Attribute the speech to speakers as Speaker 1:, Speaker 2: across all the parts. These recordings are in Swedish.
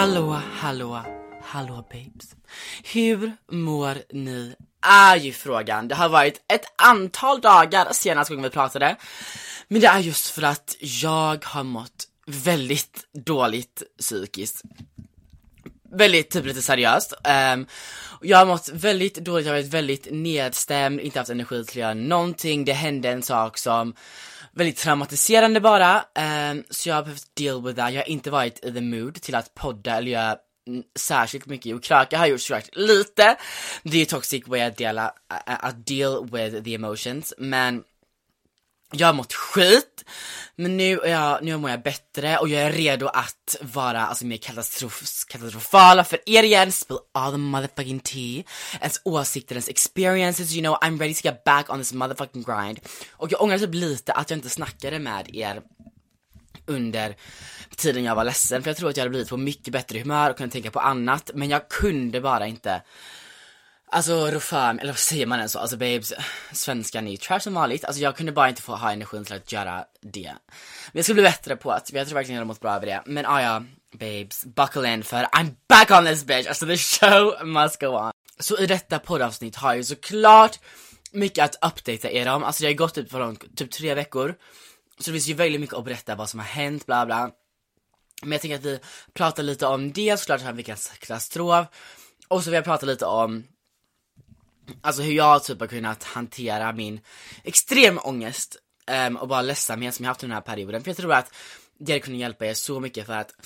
Speaker 1: Hallå babes. Hur mår ni? Är ju frågan. Det har varit ett antal dagar senast gången vi pratade. Men det är just för att jag har mått väldigt dåligt psykiskt. Väldigt typ lite seriöst. Jag har mått väldigt dåligt, jag har varit väldigt nedstämd, inte haft energi till att göra någonting. Det hände en sak som väldigt traumatiserande bara. Så jag har behövt deal with that. Jag har inte varit i the mood till att podda eller göra särskilt mycket. Och kröka har gjort såklart lite. Det är toxic way att deal with the emotions. Men jag har mått skit. Men nu mår jag bättre. Och jag är redo att vara mer katastrofala för er igen. Spill all the motherfucking tea. Ens åsikter, ens experiences. You know, I'm ready to get back on this motherfucking grind. Och jag ångrar typ lite att jag inte snackade med er under tiden jag var ledsen. För jag tror att jag hade blivit på mycket bättre humör och kunde tänka på annat. Men jag kunde bara inte. Alltså rå för mig, eller vad säger man ens så? Alltså babes, svenskan är ju trash som vanligt. Alltså jag kunde bara inte få ha energin till att göra det. Men jag ska bli bättre på att, jag tror verkligen jag hade mått bra över det. Men ja, babes, buckle in för I'm back on this bitch. Alltså the show must go on. Så i detta poddavsnitt har jag såklart mycket att uppdatera er om. Alltså jag har gått typ 3 veckor. Så det finns ju väldigt mycket att berätta vad som har hänt, bla bla. Men jag tänker att vi pratar lite om det, såklart har veckans katastrof. Och så vill jag prata lite om alltså hur jag typ har kunnat hantera min extrem ångest och bara ledsamhet som jag haft under den här perioden. För jag tror att det kunde hjälpa er så mycket för att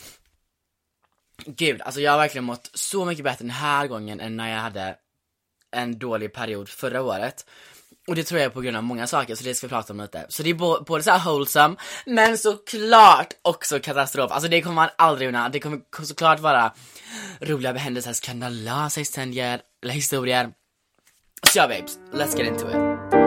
Speaker 1: gud, alltså jag har verkligen mått så mycket bättre den här gången än när jag hade en dålig period förra året. Och det tror jag är på grund av många saker, så det ska vi prata om lite. Så det är både så här wholesome, men såklart också katastrof. Alltså det kommer man aldrig unna. Det kommer såklart vara roliga händelser, skandalösa historier. Så ja babes, let's get into it.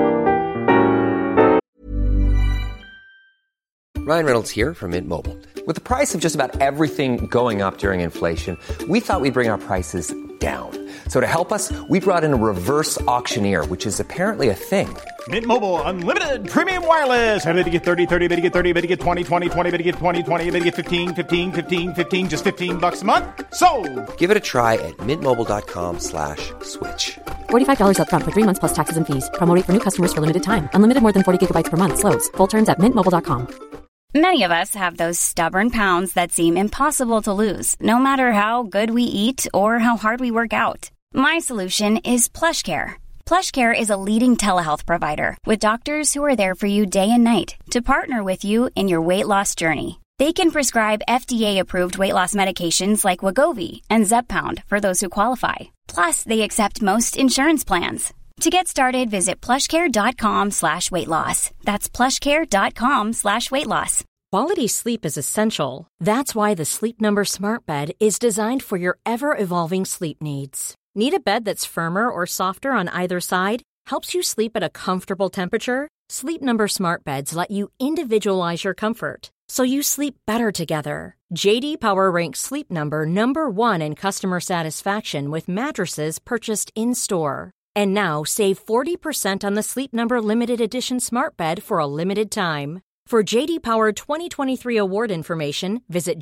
Speaker 2: Ryan Reynolds here from Mint Mobile. With the price of just about everything going up during inflation, we thought we'd bring our prices down. So to help us, we brought in a reverse auctioneer, which is apparently a thing.
Speaker 3: Mint Mobile Unlimited Premium Wireless. How to get 30, 30, bit to get 30, bit to get 20, 20, 20, bit to get 20, 20, bit to get 15, 15, 15, 15, just $15 a month? Sold!
Speaker 2: Give it a try at mintmobile.com/switch.
Speaker 4: $45 up front for 3 months plus taxes and fees. Promo rate for new customers for limited time. Unlimited more than 40 gigabytes per month. Slows full terms at mintmobile.com.
Speaker 5: Many of us have those stubborn pounds that seem impossible to lose, no matter how good we eat or how hard we work out. My solution is PlushCare. PlushCare is a leading telehealth provider with doctors who are there for you day and night to partner with you in your weight loss journey. They can prescribe FDA-approved weight loss medications like Wegovy and Zepbound for those who qualify. Plus, they accept most insurance plans. To get started, visit plushcare.com/weightloss. That's plushcare.com/weightloss.
Speaker 6: Quality sleep is essential. That's why the Sleep Number Smart Bed is designed for your ever-evolving sleep needs. Need a bed that's firmer or softer on either side? Helps you sleep at a comfortable temperature? Sleep Number Smart Beds let you individualize your comfort, so you sleep better together. JD Power ranks Sleep Number #1 in customer satisfaction with mattresses purchased in-store. And now, save 40% on the Sleep Number Limited Edition Smart Bed for a limited time. For JD Power 2023 award information, visit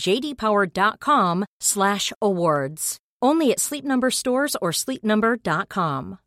Speaker 6: jdpower.com/awards. Only at Sleep Number stores or sleepnumber.com.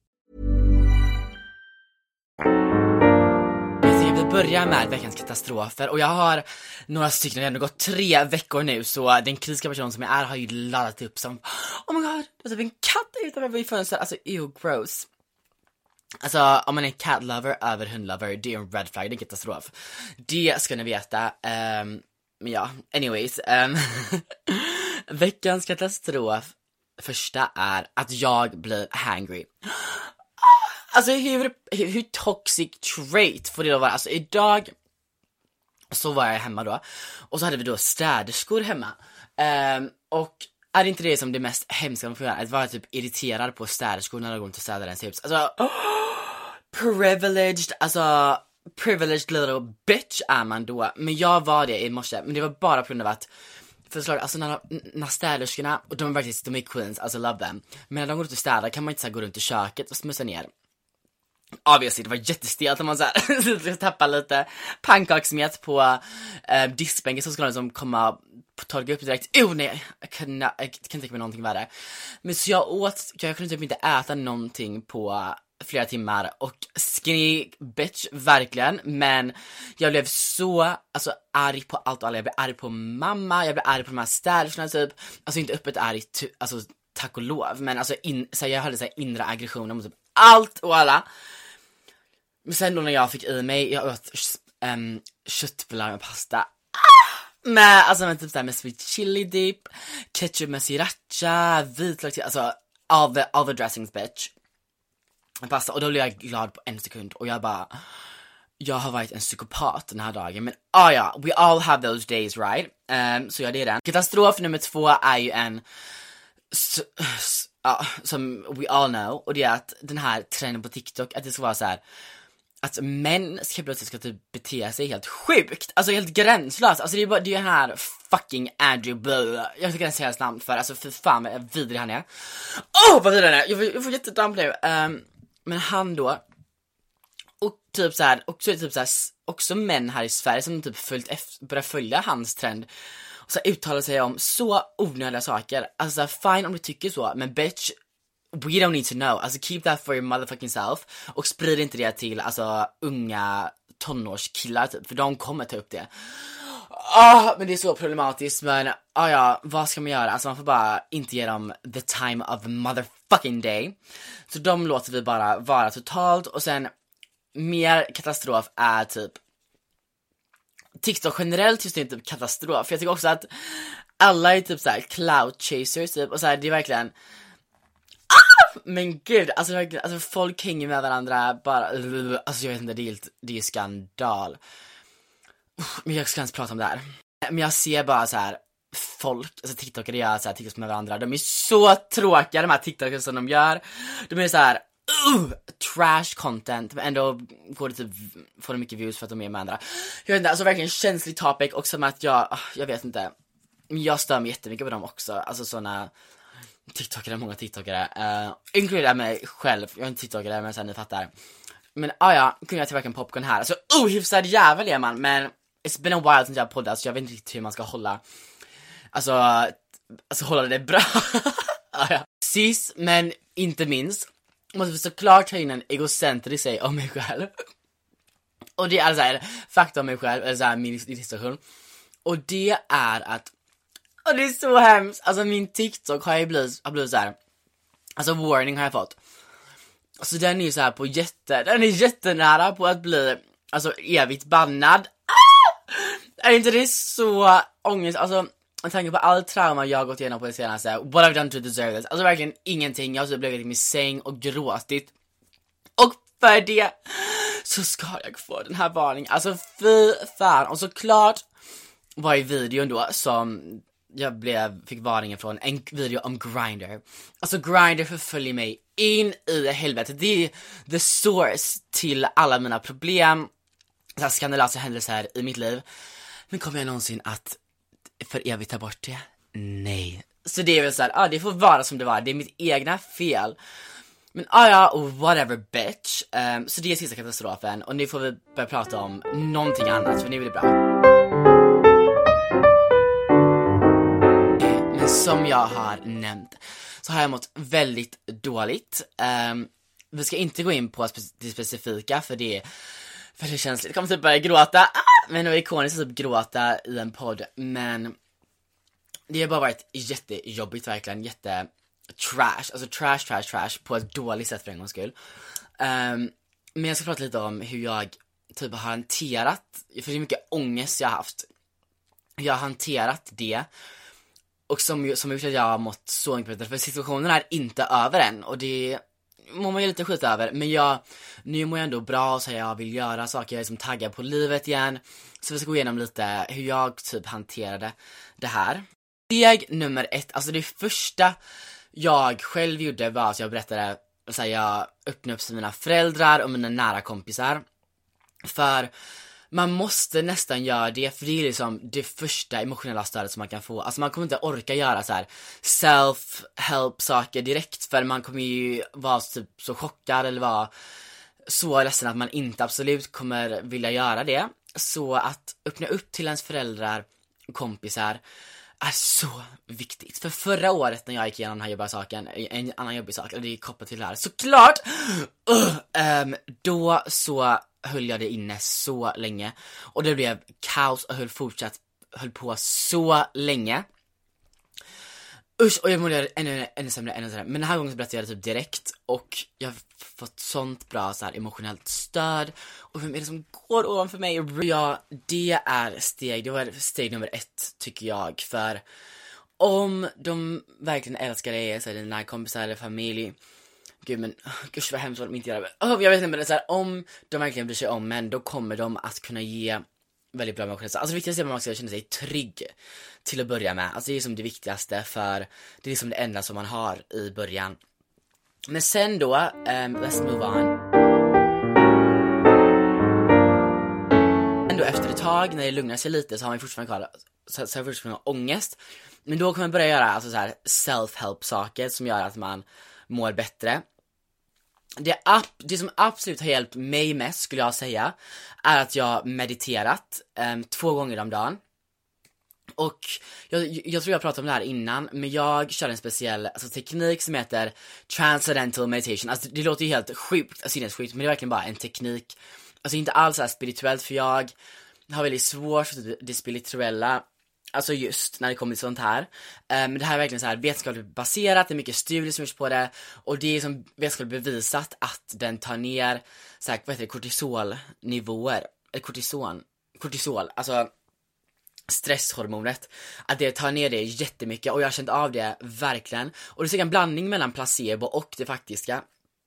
Speaker 1: Vi börjar med veckans katastrofer. Och jag har några stycken, det har ändå gått 3 veckor nu. Så den kritiska personen som jag är har ju laddat upp som oh my god, det är typ en katt utanför fönstret. Alltså gross. Alltså om man är cat lover över hundlover, det är en red flag, det är katastrof. Det ska ni veta. Men ja, anyways. Veckans katastrof första är att jag blir hangry. Alltså hur toxic trait får det att vara? Alltså idag så var jag hemma då. Och så hade vi då städerskor hemma. Och är inte det som det mest hemska man får göra? Att vara typ irriterad på städerskor när de går inte städa ens hus. Alltså privileged little bitch är man då. Men jag var det i morse. Men det var bara på grund av att förslag, alltså när städerskorna, och de är faktiskt, de är queens, alltså love them. Men när de går ut och städar kan man inte så här gå runt i köket och smussa ner. Obviously, det var jättestelt när man så här tappar lite pannkakssmet på diskbänken, så ska de liksom komma torka upp direkt. Nej, jag kan tänka mig någonting värre. Men så jag kunde typ inte äta någonting på flera timmar. Och skinny bitch, verkligen. Men jag blev så arg på allt och alla. Jag blev arg på mamma, jag blev arg på de här städerskorna typ. Alltså inte öppet arg, tack och lov. Men så jag hade så här inre aggressioner mot typ allt och alla. Men sen då när jag fick i mig, jag åt köttbullar med pasta. Med typ såhär med sweet chili dip, ketchup med sriracha, vitlök, all the dressings bitch. Med pasta, och då blev jag glad på en sekund. Och jag har varit en psykopat den här dagen. Men ja, we all have those days, right? Så ja, det är den. Katastrof nummer 2 är ju en som we all know. Och det är att den här trenden på TikTok, att det ska vara så här, att män ska typ bete sig helt sjukt. Alltså helt gränslöst. Alltså det är den här fucking Andrew Blah. Jag tycker den säger hans namn för fan vad vidrig han är. Vad vidrig han är. Jag får jättedamp nu. Men han då. Och typ så här, också män här i Sverige som typ börjar följa hans trend. Och så uttalar sig om så onödiga saker. Alltså fine om du tycker så, men bitch, we don't need to know. Alltså keep that for your motherfucking self. Och sprid inte det till unga tonårskillar typ, för de kommer ta upp det. Men det är så problematiskt. Men ja, vad ska man göra? Alltså man får bara inte ge dem the time of the motherfucking day. Så de låter vi bara vara totalt. Och sen mer katastrof är typ TikTok generellt, just inte typ katastrof. För jag tycker också att alla är typ såhär cloud chasers typ. Och såhär, det är verkligen men gud, alltså folk hänger med varandra bara, alltså jag vet inte, det är skandal. Men jag ska inte prata om det här. Men jag ser bara så här folk, alltså TikTokare gör så här TikToks med varandra. De är så tråkiga, de här TikTokare som de gör. De är så här trash content, men ändå får det typ, får det mycket views för att de är med andra. Jag vet inte, alltså verkligen känslig topic. Och som att jag vet inte, men jag stör mig jättemycket på dem också. Alltså såna TikTokare, många TikTokare, inkluderar mig själv. Jag är inte TikTokare, men sen ni fattar. Men ja, kunde jag tillverka en popcorn här. Alltså ohyfsad jävel är man. Men it's been a while since jag poddat, så jag vet inte riktigt hur man ska hålla. Alltså hålla det bra. Ja. Sist, men inte minst, måste vi såklart ta in en egocentrisk sig om mig själv. Och det är alltså här, fakta om mig själv, eller såhär min situation. Och det är att, och det är så hemskt, alltså min TikTok har blivit så här. Alltså warning har jag fått. Så den är ju så här den är jättenära på att bli alltså evigt bannad. Är inte det så ångest? Alltså jag tänker på all trauma jag har gått igenom på det senaste. What I've done to deserve this. Alltså verkligen ingenting. Jag har så blivit i min säng och gråtit. Och för det så ska jag få den här varningen. Alltså fy fan. Och såklart var i videon då som jag fick varningen från en video om Grindr. Alltså Grindr förföljer mig in i helvete. Det är the source till alla mina problem, så här skandalösa händelser i mitt liv. Men kommer jag någonsin att för evigt ta bort det? Nej. Så det är väl så här, det får vara som det var. Det är mitt egna fel. Men whatever bitch. Så det är sista katastrofen. Och nu får vi börja prata om någonting annat, för nu är det bra. Som jag har nämnt så har jag mått väldigt dåligt. Vi ska inte gå in på det specifika, för det är väldigt känsligt. Jag kommer typ börja gråta. Men det var ikoniskt att typ gråta i en podd. Men det har bara varit jättejobbigt, verkligen. Jätte trash. Alltså trash på ett dåligt sätt för en gångs skull. Men jag ska prata lite om hur jag typ har hanterat, för det är mycket ångest jag har haft. Jag har hanterat det. Och som gjort att jag har mått så mycket bättre. För situationen är inte över än. Och det mår man ju lite skit över. Men nu mår jag ändå bra. Så jag vill göra saker. Jag är liksom taggad på livet igen. Så vi ska gå igenom lite hur jag typ hanterade det här. Steg nummer 1. Alltså det första jag själv gjorde var att jag berättade. Så jag öppnade upp för mina föräldrar och mina nära kompisar. För man måste nästan göra det, för det är liksom det första emotionella stödet som man kan få. Alltså man kommer inte orka göra så här self-help saker direkt, för man kommer ju vara typ så chockad eller vara så ledsen att man inte absolut kommer vilja göra det. Så att öppna upp till ens föräldrar och kompisar är så viktigt. För förra året när jag gick igenom den här jobbiga saken, en annan jobbig sak, och det är kopplat till det här, såklart, då så höll jag det inne så länge. Och det blev kaos och höll på så länge. Usch, och jag mådde ännu sämre. Men den här gången så berättade jag det typ direkt. Och jag har fått sånt bra så här emotionellt stöd. Och vem är det som går ovanför mig? Ja, det var steg nummer 1 tycker jag. För om de verkligen älskar dig, så är det dina kompisar eller familj. Gud, men gud vad hemskt vad de inte gör. Jag vet inte, men det är så här, om de verkligen bryr sig om män, då kommer de att kunna ge väldigt bra emotioner. Alltså det viktigaste är att man ska känna sig trygg till att börja med. Alltså det är som det viktigaste, för det är som det enda som man har i början. Men sen då, let's move on. Ändå efter ett tag, när det lugnar sig lite, så har man fortfarande ångest. Men då kan man börja göra alltså så här self-help saker som gör att man mår bättre. Det som absolut har hjälpt mig mest, skulle jag säga, är att jag mediterat 2 gånger om dagen. Och jag tror jag pratade om det här innan, men jag kör en speciell teknik som heter Transcendental Meditation. Alltså det låter ju helt sjukt, sinnessjukt, men det är verkligen bara en teknik. Alltså inte alls så här spirituellt, för jag har väldigt svårt för det spirituella. Alltså just när det kommer till sånt här. Men det här är verkligen så här vetenskapligt baserat. Det är mycket studier som görs på det. Och det är som vetenskapligt bevisat att den tar ner så här, vad heter det, kortisolnivåer. Kortisol, alltså stresshormonet. Att det tar ner det jättemycket. Och jag har känt av det verkligen. Och det är en blandning mellan placebo och det faktiska.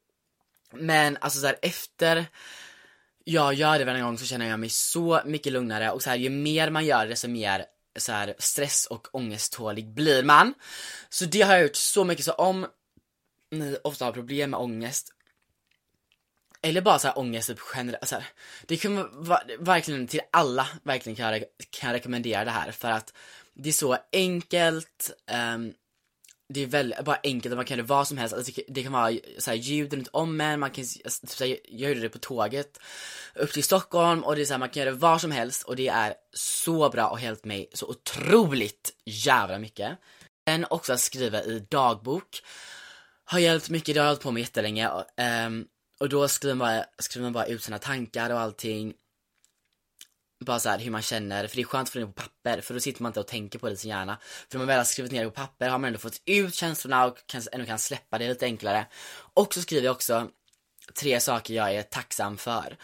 Speaker 1: Men alltså så här, efter jag gör det varje gång så känner jag mig så mycket lugnare. Och så här, ju mer man gör det, så mer så här stress- och ångesttålig blir man. Så det har jag gjort så mycket. Så om ni ofta har problem med ångest, eller bara så här ångest typ generellt, så här, det kan verkligen till alla verkligen kan rekommendera det här, för att det är så enkelt. Det är väldigt bara enkelt, och man kan göra vad som helst. Alltså, det kan vara så här ljud runt om en. Man kan göra det på tåget upp till Stockholm, och det är så här, man kan göra vad som helst, och det är så bra och hjälpt mig så otroligt jävla mycket. Men också att skriva i dagbok har hjälpt mycket. Det har jag hållit på med jättelänge. Och då skriver man bara ut sina tankar och allting. Bara så här hur man känner, för det är skönt att få det på papper, för då sitter man inte och tänker på det i sin hjärna. För man väl har skrivit ner det på papper har man ändå fått ut känslorna och ändå kan släppa det lite enklare. Och så skriver jag också 3 saker jag är tacksam för.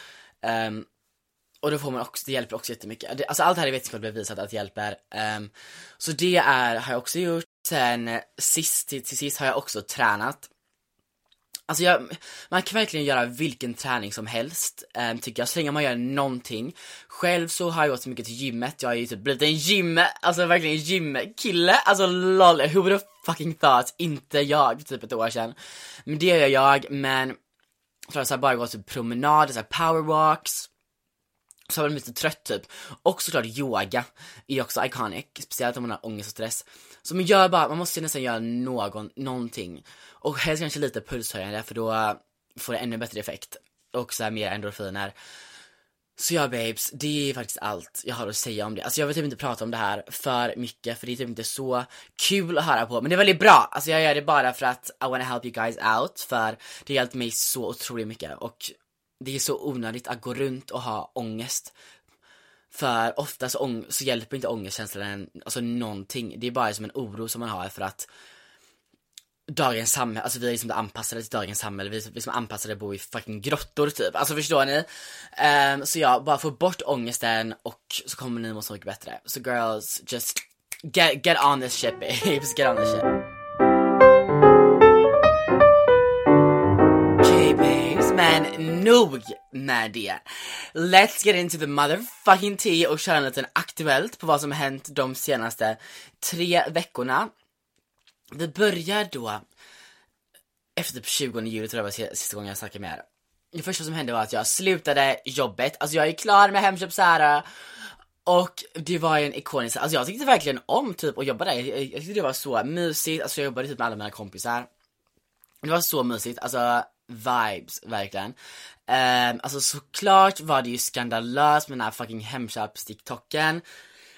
Speaker 1: Och då får man också, det hjälper också jättemycket. Alltså allt här är vetenskapligt bevisat att det hjälper. Så det har jag också gjort. Sen till sist har jag också tränat. Alltså man kan verkligen göra vilken träning som helst, tycker jag, så länge man gör någonting. Själv så har jag gått så mycket till gymmet. Jag är ju typ blivit verkligen en gymkille. Alltså lol, who would have fucking thought? Inte jag, typ ett år sedan. Men det gör jag, men så har jag bara gått till promenader, så här powerwalks. Så var jag lite trött typ. Och såklart yoga är också iconic, speciellt om man har ångest och stress. Så man måste nästan göra någonting. Och helst kanske lite pulshöjande, för då får det ännu bättre effekt. Och så här mer endorfiner. Så ja babes, det är faktiskt allt jag har att säga om det. Alltså jag vill typ inte prata om det här för mycket, för det är typ inte så kul att höra på. Men det är väldigt bra, alltså jag gör det bara för att I wanna help you guys out. För det har hjälpt mig så otroligt mycket. Och det är så onödigt att gå runt och ha ångest. För ofta så hjälper inte ångestkänslan alltså någonting. Det är bara som en oro som man har för att dagens samhälle, alltså vi är liksom anpassade till dagens samhälle. Vi som anpassade bor i fucking grottor typ. Alltså förstår ni? Så ja, bara få bort ångesten och så kommer ni må så mycket bättre. Så girls, just get on this shit babes, get on this shit. Okay babes, men nog med det. Let's get into the motherfucking tea och köra en liten aktuellt på vad som har hänt de senaste 3 veckorna. Vi börjar då efter typ 20 juli, tror jag var sista gången jag snackade med er. Det första som hände var att jag slutade jobbet. Alltså jag är klar med Hemköp Sära. Och det var en ikonisk, alltså jag tyckte verkligen om typ att jobba där. Jag tyckte det var så mysigt. Alltså jag jobbade typ med alla mina kompisar. Det var så mysigt, alltså vibes verkligen. Alltså såklart var det ju skandalöst med den här fucking Hemköps TikToken.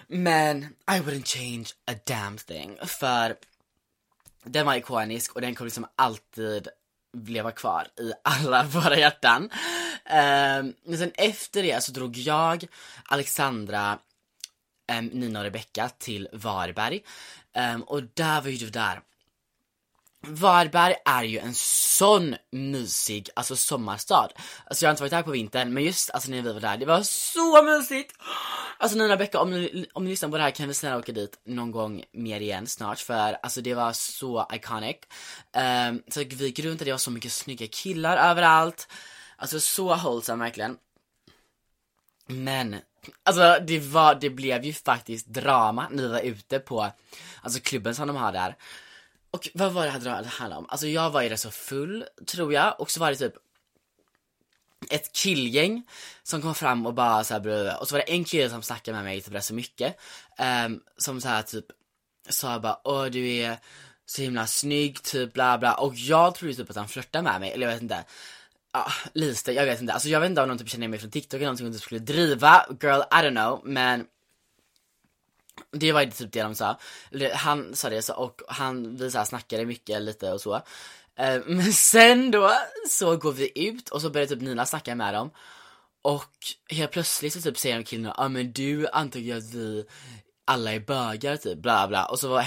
Speaker 1: Men I wouldn't change a damn thing. För den var ikonisk och den kommer liksom alltid leva kvar i alla våra hjärtan. Men sen efter det så drog jag, Alexandra, Nina och Rebecca till Varberg. Och där var ju du där. Varberg är ju en sån mysig, alltså sommarstad. Alltså jag har inte varit där på vintern, men just alltså när vi var där, det var så mysigt. Alltså Nina och Rebecca, om ni lyssnar på det här kan vi snälla åka dit någon gång mer igen snart. För alltså det var så iconic. Så vi gick runt och det var så mycket snygga killar överallt. Alltså så wholesome verkligen. Men alltså det blev ju faktiskt drama när vi var ute på alltså klubben som de har där. Och vad var det här handlade om? Alltså jag var ju rätt så full, tror jag. Och så var det typ ett killgäng som kom fram och bara så här, och så var det en kille som snackade med mig typ rätt så mycket. Som så här typ sa bara, åh du är så himla snygg, typ bla bla. Och jag trodde typ att han flörtade med mig, eller jag vet inte. Ja, lite, jag vet inte. Alltså jag vet inte om någon typ känner mig från TikTok eller någonting som typ skulle driva. Girl, I don't know, men det var ju typ det de sa. Han sa det så, och vi så här snackade mycket lite och så. Men sen då så går vi ut och så börjar typ Nina snacka med dem. Och helt plötsligt så typ säger de killarna, ja men du antog ju att vi alla är bögar typ bla bla. Och så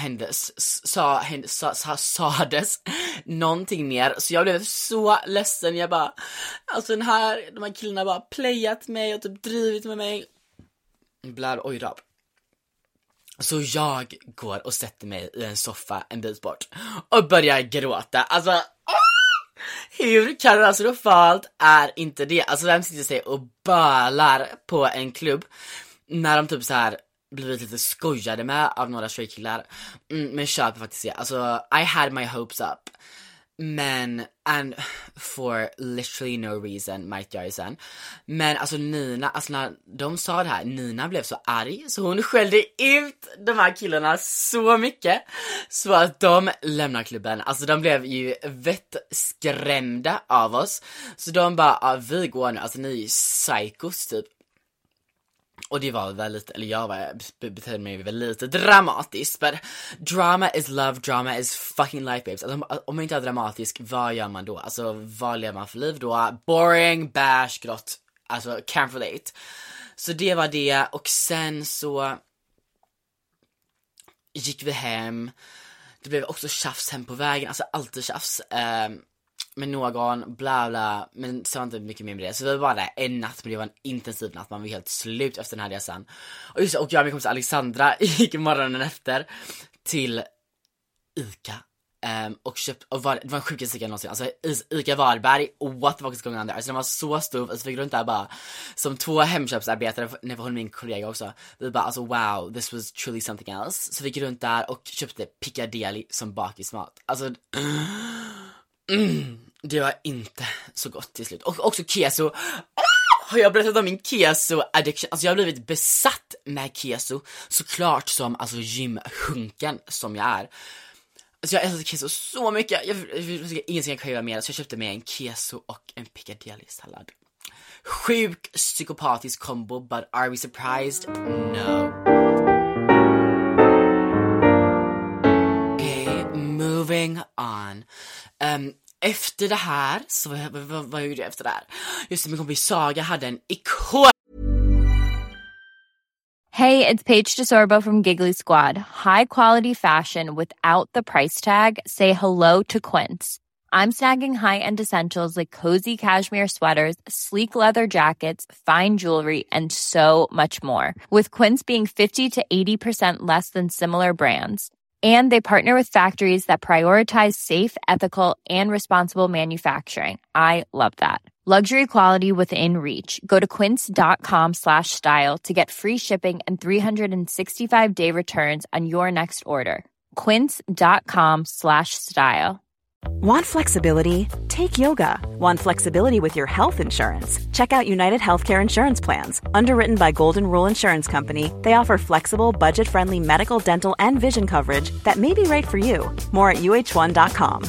Speaker 1: sades någonting mer. Så jag blev så ledsen. Jag bara, alltså de här killarna bara playat mig och typ drivit med mig. Bla, oj rap. Så jag går och sätter mig i en soffa en bit bort och börjar gråta. Alltså, hur katastrofalt är inte det? Alltså vem sitter sig och bölar på en klubb när de typ så här blivit lite skojade med av några tjejkillar. Men köper faktiskt det. Alltså, I had my hopes up. Men, and for literally no reason, might jag sen. Men alltså Nina, alltså när de sa det här, Nina blev så arg så hon skällde ut de här killarna så mycket så att de lämnar klubben. Alltså de blev ju vettskrämda av oss. Så de bara, vi går nu, alltså ni är psychos typ. Och det var väl lite, eller jag betedde mig väl lite dramatiskt. But drama is love, drama is fucking life, babes. Alltså, om man inte är dramatisk, vad gör man då? Alltså, vad lever man för liv då? Boring, bash, grått. Alltså, can't relate. Så det var det, och sen så gick vi hem. Det blev också tjafs hem på vägen, alltså alltid tjafs. Med någon, bla bla. Men så var inte mycket mer med det. Så vi var där en natt, men det var en intensiv natt. Man var helt slut efter den här resan. Och just och jag och min kompis Alexandra gick morgonen efter till Ica. Och köpte, och det var en sjukaste Ica någonsin. Alltså Ica Varberg, what the fuck is going on there? Alltså den var så stor, alltså vi gick runt där bara som två hemköpsarbetare, när vi höll min kollega också. Vi bara, alltså wow, this was truly something else. Så vi gick runt där och köpte Piccadilly som bakismat. Alltså det var inte så gott till slut. Och också keso. Har jag berättat om min keso addiction? Alltså jag har blivit besatt med keso. Såklart som alltså gymhunken som jag är. Alltså jag älskar keso så mycket. Jag ingenting jag kan göra mer. Så jag köpte med en keso och en Piccadilly-sallad. Sjuk psykopatisk kombo. But are we surprised? No. Okay, moving on. Efter det här, så vad gjorde jag efter det här? Just det, min kompis Saga hade en ikon.
Speaker 7: Hey, it's Paige DeSorbo from Giggly Squad. High quality fashion without the price tag. Say hello to Quince. I'm snagging high-end essentials like cozy cashmere sweaters, sleek leather jackets, fine jewelry, and so much more. With Quince being 50 to 80% less than similar brands. And they partner with factories that prioritize safe, ethical, and responsible manufacturing. I love that. Luxury quality within reach. Go to quince.com/style to get free shipping and 365-day returns on your next order. Quince.com/style.
Speaker 8: Want flexibility? Take yoga. Want flexibility with your health insurance? Check out United Healthcare Insurance Plans. Underwritten by Golden Rule Insurance Company, they offer flexible, budget-friendly medical, dental, and vision coverage that may be right for you. More at uh1.com.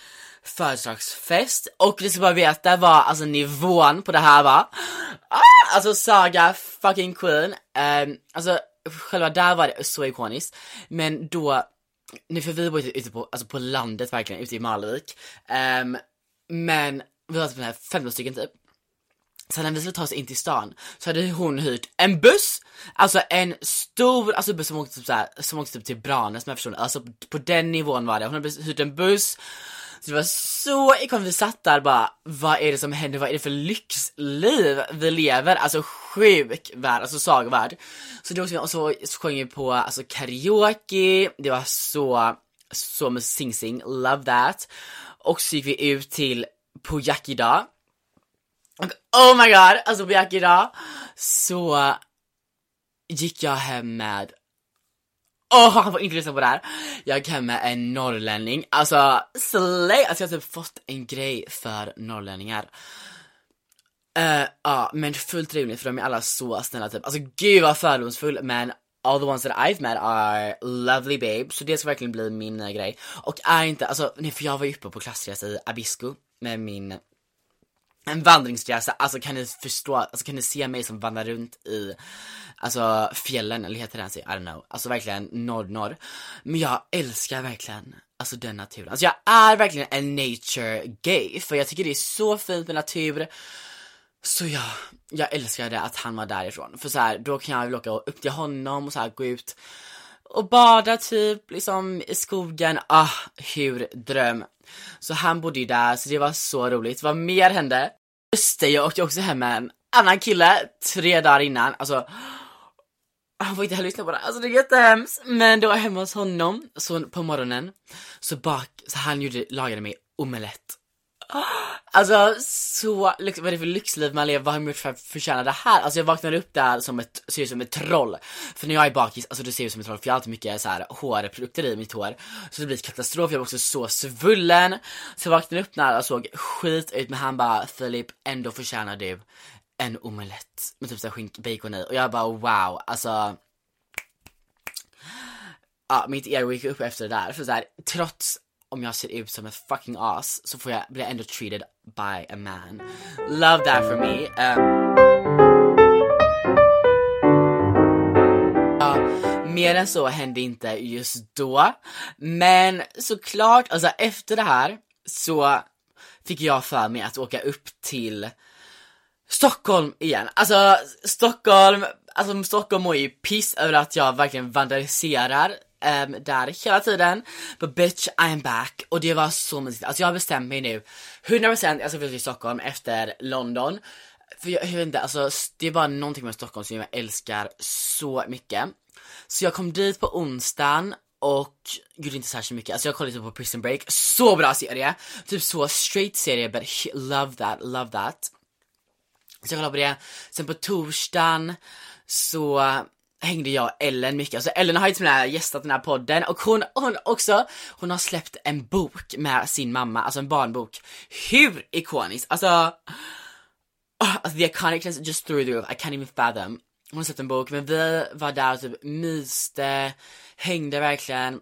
Speaker 1: Födelsedagsfest. Och det ska bara veta vad alltså nivån på det här var. alltså Saga fucking queen. Alltså själva där var det så ikoniskt. Men då, nu för vi var ute på, alltså på landet verkligen, ute i Malvik. Men vi var på den här 15 stycken typ. Så när vi skulle ta oss in till stan så hade hon hyrt en buss. Alltså en stor, alltså buss som åkte typ såhär, som åkte typ till Branäs med personer. Alltså på den nivån var det. Hon hade hyrt en buss. Så det var så ikoniskt, vi satt där bara, vad är det som händer? Vad är det för lyxliv vi lever? Alltså sjuk värld, alltså sagvärld. Så då och så sjöng vi på alltså karaoke. Det var så med sing, love that. Och så gick vi ut till på Jack-i-dag. Och oh my god, alltså på Jack-i-dag så gick jag hem med han var inte lyssna på det här. Jag gick hem med en norrlänning. Alltså slay, alltså jag har typ fått en grej för norrlänningar. Men fullt trevligt för de är alla så snälla typ. Alltså gud vad fördomsfull, men all the ones that I've met are lovely babes. Så det ska verkligen bli min grej. Och är inte, alltså nej, för jag var ju uppe på klassresa i Abisko med en vandringsresa, alltså kan ni förstå, alltså kan ni se mig som vandrar runt i alltså fjällen, eller heter det ens, I don't know, alltså verkligen norr. Men jag älskar verkligen alltså den naturen. Alltså jag är verkligen en nature gay, för jag tycker det är så fint med natur. Så jag älskar det att han var därifrån. För så här, då kan jag åka upp till honom och så här gå ut och bada typ liksom i skogen. Hur dröm. Så han bodde ju där, så det var så roligt. Vad mer hände? Just det, jag åkte också hem med en annan kille 3 dagar innan. Alltså han får inte heller lyssna på det. Alltså det är jättehemskt. Men då var jag hemma hos honom så på morgonen så han lagade mig omelett. Alltså så vad är det för lyxliv man lever? Vad har jag gjort för att förtjäna det här? Alltså jag vaknade upp där ser ut som ett troll. För när jag är bakis, alltså det ser ut som ett troll. För jag har alltid mycket så här hårprodukter i mitt hår. Så det blir katastrof, jag var också så svullen. Så jag vaknade upp där och såg skit ut. Men han bara, Filip, ändå förtjänar du en omelett med typ så här skink, bacon i. Och jag bara, wow, alltså mitt ego gick upp efter det där. För så här, trots om jag ser ut som ett fucking ass så blir jag ändå treated by a man. Love that for me. Mer än så hände inte just då. Men såklart, alltså efter det här så fick jag för mig att åka upp till Stockholm igen. Alltså Stockholm mår ju piss över att jag verkligen vandaliserar där hela tiden. But bitch, I am back. Och det var så mysigt. Alltså jag har bestämt mig nu 100% jag ska flytta till Stockholm efter London. För jag vet inte, alltså det är bara någonting med Stockholm som jag älskar så mycket. Så jag kom dit på onsdagen och gud, inte särskilt mycket. Alltså jag kollade lite på Prison Break. Så bra serie. Typ så straight serie, but love that. Så jag kollade på det. Sen på torsdagen så hängde jag och Ellen mycket. Alltså Ellen har ju till och gästat den här podden. Och hon har släppt en bok med sin mamma. Alltså en barnbok. Hur ikonisk. Alltså the iconicness just through the roof. I can't even fathom. Hon har släppt en bok. Men vi var där och typ myste. Hängde verkligen.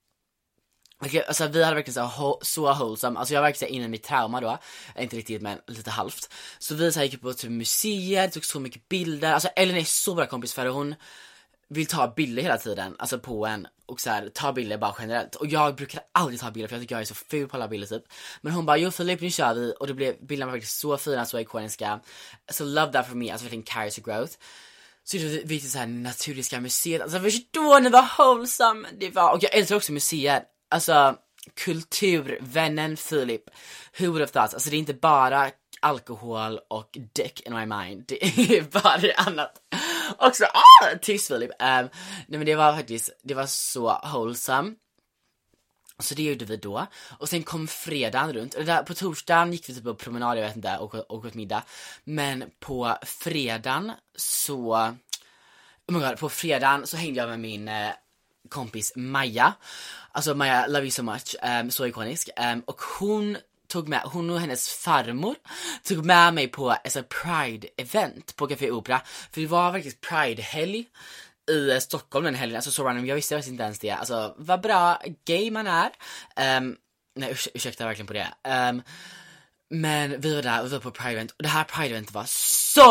Speaker 1: Alltså vi hade verkligen så wholesome. Alltså jag var verkligen inne i mitt trauma då. Inte riktigt, men lite halvt. Så vi så här gick på typ museer, tog så mycket bilder. Alltså Ellen är så bra kompis för hon vill ta bilder hela tiden. Alltså på en. Och så här, ta bilder bara generellt. Och jag brukar aldrig ta bilder för jag tycker jag är så ful på alla bilder typ. Men hon bara, jo Filip, nu kör vi. Och det blev, bilderna var faktiskt så fina, så ikoniska. Så love that for me. Alltså verkligen carries your growth. Så vi till så här Naturliska museet. Alltså förstår ni vad wholesome det var. Och jag älskar också museer. Alltså kulturvännen Filip. Who would have thought? Alltså det är inte bara alkohol och dick in my mind. Det är bara det annat. Också, tyst Filip. Nej men det var så wholesome. Så det gjorde vi då. Och sen kom fredagen runt. Och där, på torsdagen gick vi typ på promenad, jag vet inte, och åt middag. Men på fredagen så på fredagen så hängde jag med min kompis Maja. Alltså Maja, love you so much. Så ikonisk. Och hon och hennes farmor tog med mig på ett Pride-event på Café Opera. För det var verkligen Pride-helg i Stockholm den helgen. Alltså så random, jag visste inte ens det. Alltså vad bra gay man är. Nej, ursäkta verkligen på det. Men vi var där och vi var på Pride-event. Och det här Pride-event var sån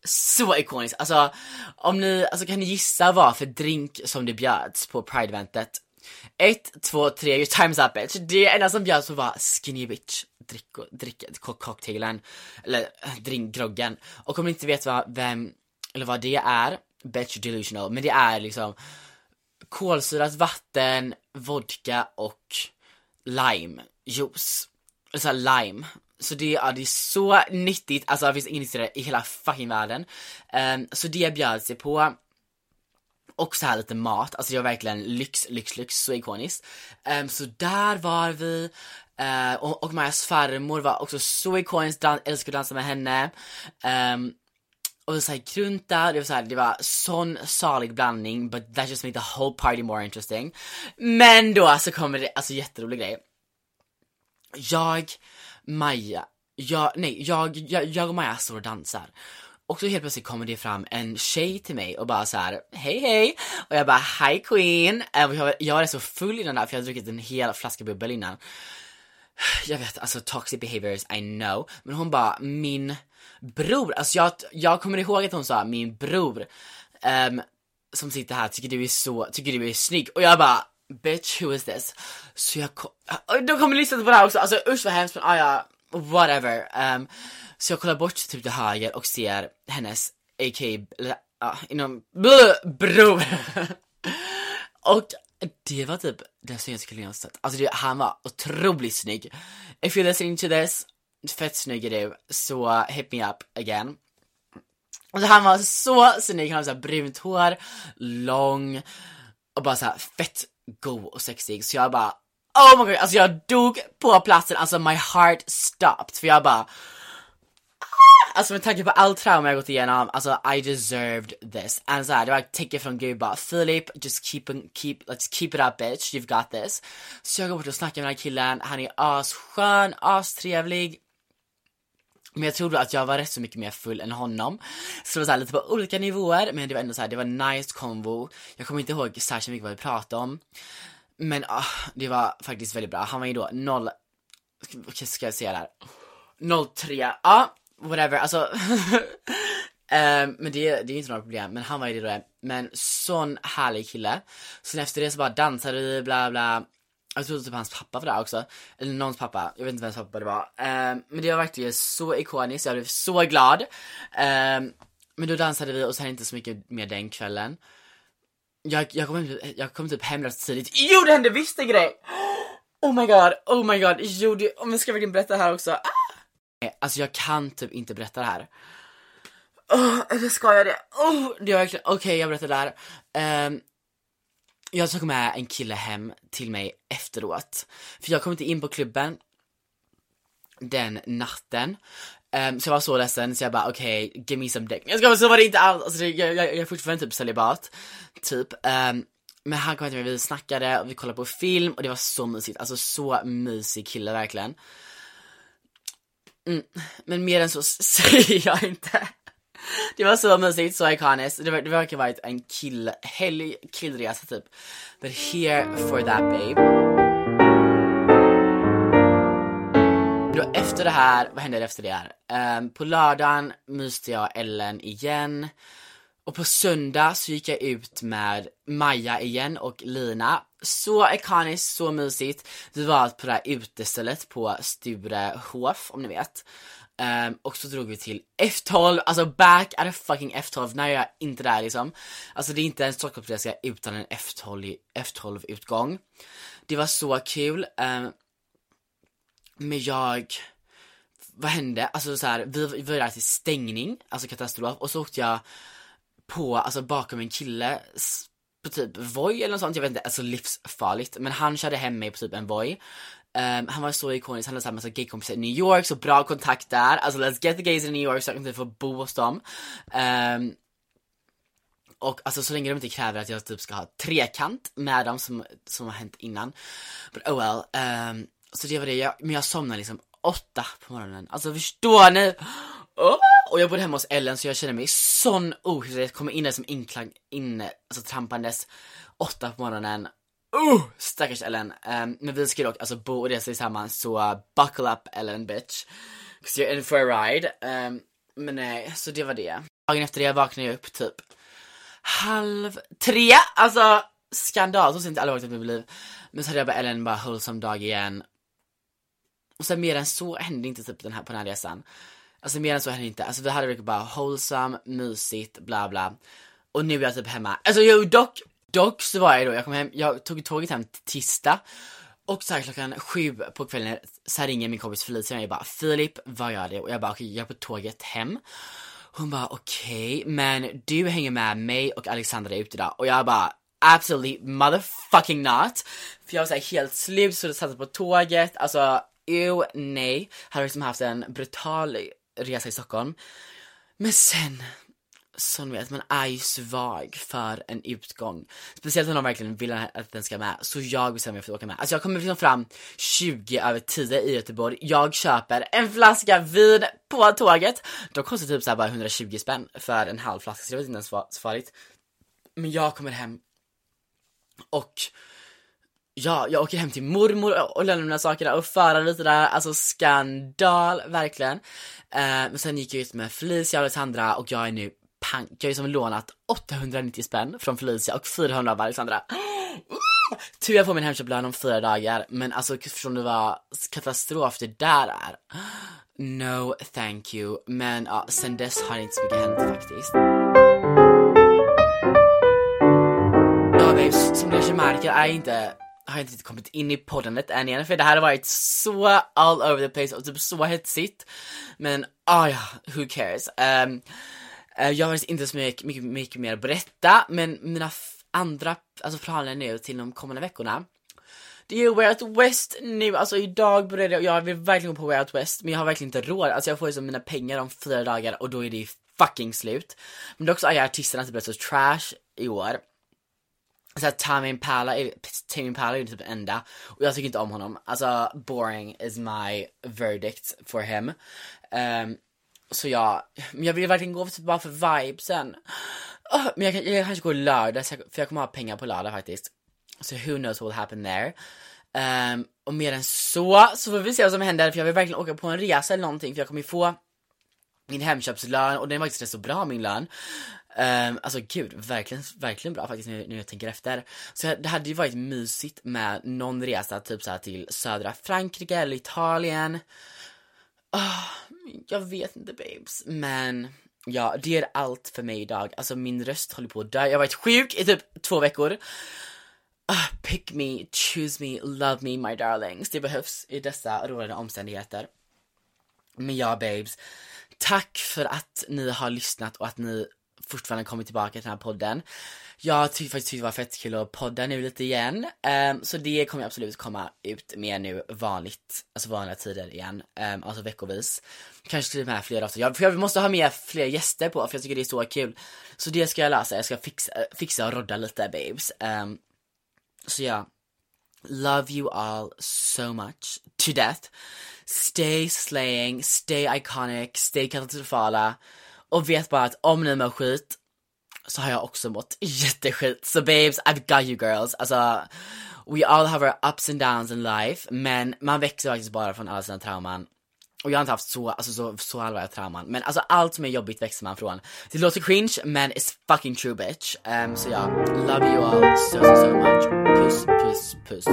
Speaker 1: så ikoniskt. Alltså, om ni, alltså kan ni gissa vad för drink som det bjöds på Pride-eventet? 1, 2, 3, your time's up bitch. Det enda som bjöds var skinny bitch. Drick cocktailen. Eller groggen. Och om ni inte vet vad det är, bitch delusional. Men det är liksom kolsyrat vatten, vodka och lime juice. Alltså lime. Så det är så nyttigt. Alltså det finns inget i hela fucking världen. Så det bjöd sig på. Och så här lite mat. Alltså det var verkligen lyx. Så ikoniskt. Så där var vi. Och Majas farmor var också så ikoniskt. Älskade att dansa med henne. Och så här runt där, det var sån salig blandning, but that just made the whole party more interesting. Men då så kommer det, alltså jätterolig grej. Jag och Maja står och dansar. Och så helt plötsligt kommer det fram en tjej till mig och bara så här: hej. Och jag bara, hi queen. Jag var så full innan där, för jag hade druckit en hel flaska bubbel innan. Jag vet, alltså toxic behaviors, I know. Men hon bara, min bror, alltså jag kommer ihåg att hon sa, min bror som sitter här tycker du är snygg. Och jag bara, bitch, who is this? Så då kommer jag lyssna på det här också. Alltså usch vad hemskt, men ja, whatever. Så jag kollar bort typ till höger och ser hennes bror. Och det var typ den snyggaste killen jag har sett. Alltså han var otroligt snygg. If you're listening to this, fett snygg är du, så hit me up again. Alltså han var så snygg. Han hade så här brunt hår, lång och bara så här fett god och sexig. Så jag bara, oh my god, alltså jag dog på platsen. Alltså my heart stopped. För jag bara, alltså med tanke på all trauma jag gått igenom, alltså I deserved this. And så här, det var ett tecken från Gud bara, Philip, just let's keep it up bitch, you've got this. Så jag går bort och snackar med den här killen. Han är asskön, astrevlig. Men jag trodde att jag var rätt så mycket mer full än honom. Så det var så här, lite på olika nivåer. Men det var ändå så här, det var nice convo. Jag kommer inte ihåg särskilt mycket vad vi pratade om. Men det var faktiskt väldigt bra. Han var ju då 0, ska jag säga där, 03, whatever, alltså men det är inte några problem. Men han var ju det då. Men sån härlig kille. Sen efter det så bara dansade vi, bla bla. Jag trodde typ hans pappa var där också. Eller någons pappa, jag vet inte vems pappa det var. Men det var verkligen så ikoniskt. Jag blev så glad. Men då dansade vi och sen inte så mycket mer den kvällen. Jag kom typ hem rätt tidigt. Jo, det hände visst en grej. Oh my god. Jo, om jag ska verkligen berätta här också. Alltså jag kan typ inte berätta det här. Eller ska jag det? Det är verkligen, okej, jag berättar det här. Jag tog med en kille hem till mig efteråt. För jag kom inte in på klubben den natten. Så jag var så ledsen. Så jag bara, okej, give me some dick. Så var det inte alls. Alltså, jag är fortfarande typ celibat. Typ. Men han kom till mig, vi snackade och vi kollade på film. Och det var så mysigt. Alltså så mysig kille verkligen. Men mer än så säger jag inte. Det var så mysigt, så ikoniskt. Det verkar varit en killresa typ. But here for that babe. Då efter det här, vad hände efter det här? På lördagen myste jag Ellen igen. Och på söndag så gick jag ut med Maja igen och Lina. Så ikoniskt, så mysigt. Vi var på det här utestället på Sturehof, om ni vet. Och så drog vi till F12. Alltså back at a fucking F12. När jag är inte där liksom. Alltså det är inte en Stockholmsresa utan en F12-utgång. Det var så kul. Men vad hände? Alltså så här, vi var där till stängning. Alltså katastrof. Och så åkte jag på, alltså bakom en kille på typ Voi eller något sånt. Jag vet inte, alltså livsfarligt. Men han körde hem mig på typ en Voi. Han var så ikonisk. Han hade en massa gaykompisar i New York. Så bra kontakt där. Alltså let's get the gays in New York så jag kan inte få bo hos dem. Och alltså så länge de inte kräver att jag typ ska ha trekant med dem som har hänt innan. But oh well. Så det var det. Men jag somnade liksom 8 på morgonen. Alltså förstår ni? Och jag bodde hemma hos Ellen så jag känner mig sån ohygglig. Jag kommer in där som alltså trampandes 8 på morgonen. Stackars Ellen. Men vi ska dock alltså bo och resa tillsammans. Så buckle up Ellen bitch. 'Cause you're in for a ride. Men nej, så det var det. Dagen efter det vaknade jag upp typ 2:30. Alltså skandal, så har inte alla varit i mitt liv. Men så hade jag bara Ellen bara wholesome dag igen. Och sen mer än så hände inte typ på den här resan. Alltså mer än så hände inte. Alltså vi hade verkligen bara wholesome, mysigt, bla bla. Och nu är jag typ hemma. Alltså dock så var jag då, jag kom hem, jag tog tåget hem till tisdag. Och så här 7:00 på kvällen så här ringer min kompis Felicia och jag bara, Filip, vad gör det? Och jag bara, okej, jag är på tåget hem. Hon bara, okej, men du hänger med mig och Alexandra ut idag. Och jag bara, absolutely motherfucking not. För jag var så här helt slut, så jag satt på tåget. Alltså, nej. Hade liksom haft en brutal resa i Stockholm. Men sen, som vet, man är ju svag för en utgång. Speciellt när de verkligen vill att den ska med. Så jag bestämmer mig för att åka med. Alltså jag kommer liksom fram 10:20 i Göteborg. Jag köper en flaska vin på tåget. De kostar typ så här bara 120 spänn för en halv flaska. Så det var inte ens så farligt. Men jag kommer hem. Och ja, jag åker hem till mormor och lämnar mina saker där och förar lite där. Alltså skandal, verkligen. Men sen gick jag ut med Felicia och Alexandra. Och jag är nu jag har ju som lånat 890 spänn från Felicia och 400 av Alexandra. Tur jag får min hemköplön om 4 dagar. Men alltså, förstår du vad katastrof det där är? No, thank you. Men ja, sen dess har det inte så mycket hänt faktiskt. Ja, babes, som du kanske märker har jag inte riktigt kommit in i poddandet än igen. För det här har varit så all over the place och typ så hetsigt. Men ja, who cares? Jag har inte så mycket mer att berätta. Men mina andra planer nu till de kommande veckorna, det är ju Way Out West nu. Alltså idag började jag vill verkligen gå på Way Out West. Men jag har verkligen inte råd. Alltså jag får ju som mina pengar om 4 dagar. Och då är det fucking slut. Men det är också att artisterna typ är så trash i år. Så att Tame Impala är ju typ enda. Och jag tycker inte om honom. Alltså boring is my verdict for him. Så men jag vill verkligen gå bara för vibesen. Men jag kanske går lördag, för jag kommer ha pengar på lördag faktiskt. Så who knows what will happen there. Och mer än så får vi se vad som händer. För jag vill verkligen åka på en resa eller någonting. För jag kommer få min hemköpslön. Och den är faktiskt så bra, min lön. Alltså gud, verkligen bra faktiskt när jag tänker efter. Så det hade ju varit mysigt med någon resa typ så här till södra Frankrike eller Italien. Jag vet inte, babes. Men ja, det är allt för mig idag. Alltså min röst håller på att dö. Jag har varit sjuk i typ 2 veckor. Pick me, choose me, love me, my darlings. Det behövs i dessa rådande omständigheter. Men ja, babes, tack för att ni har lyssnat och att ni fortfarande kommer tillbaka till den här podden. Jag tyckte faktiskt det var fett kul att podda nu lite igen. Så det kommer absolut komma ut med nu vanliga tider igen. Alltså veckovis. Kanske till med fler också. För jag måste ha med fler gäster på, för jag tycker det är så kul. Så det ska jag lösa. Jag ska fixa och rodda lite, babes. Så ja. Love you all so much. To death. Stay slaying. Stay iconic. Stay katastrofala. Och vet bara att om ni mår skit så har jag också mått jätteskit. Så babes, I've got you girls. Alltså, we all have our ups and downs in life. Men man växer faktiskt bara från alla sina trauman. Och jag har inte haft så allvarliga trauman. Men alltså allt som är jobbigt växer man från. Det låter cringe, men it's fucking true, bitch. Så ja, love you all so much. Puss, puss, puss.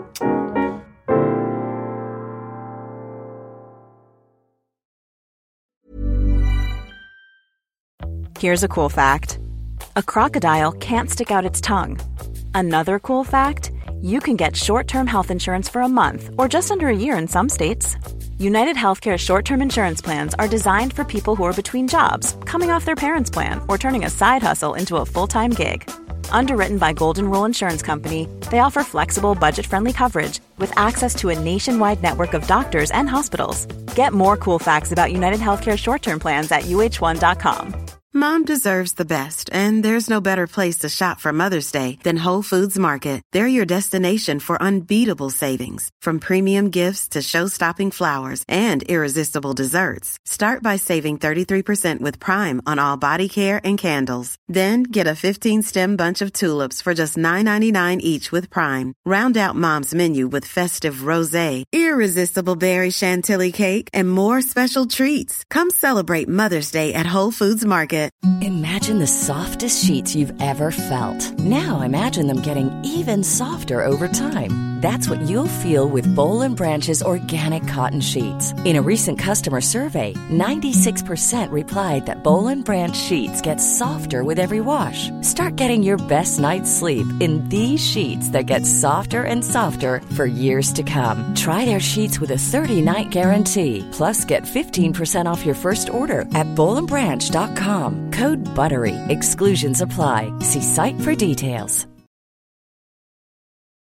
Speaker 8: Here's a cool fact. A crocodile can't stick out its tongue. Another cool fact, you can get short-term health insurance for a month or just under a year in some states. United Healthcare short-term insurance plans are designed for people who are between jobs, coming off their parents' plan, or turning a side hustle into a full-time gig. Underwritten by Golden Rule Insurance Company, they offer flexible, budget-friendly coverage with access to a nationwide network of doctors and hospitals. Get more cool facts about United Healthcare short-term plans at uh1.com.
Speaker 9: Mom deserves the best, and there's no better place to shop for Mother's Day than Whole Foods Market. They're your destination for unbeatable savings, from premium gifts to show-stopping flowers and irresistible desserts. Start by saving 33% with Prime on all body care and candles. Then get a 15-stem bunch of tulips for just $9.99 each with Prime. Round out Mom's menu with festive rosé, irresistible berry chantilly cake, and more special treats. Come celebrate Mother's Day at Whole Foods Market.
Speaker 10: Imagine the softest sheets you've ever felt. Now imagine them getting even softer over time. That's what you'll feel with Boll & Branch's organic cotton sheets. In a recent customer survey, 96% replied that Boll & Branch sheets get softer with every wash. Start getting your best night's sleep in these sheets that get softer and softer for years to come. Try their sheets with a 30-night guarantee. Plus, get 15% off your first order at bollandbranch.com. Code BUTTERY. Exclusions apply. See site for details.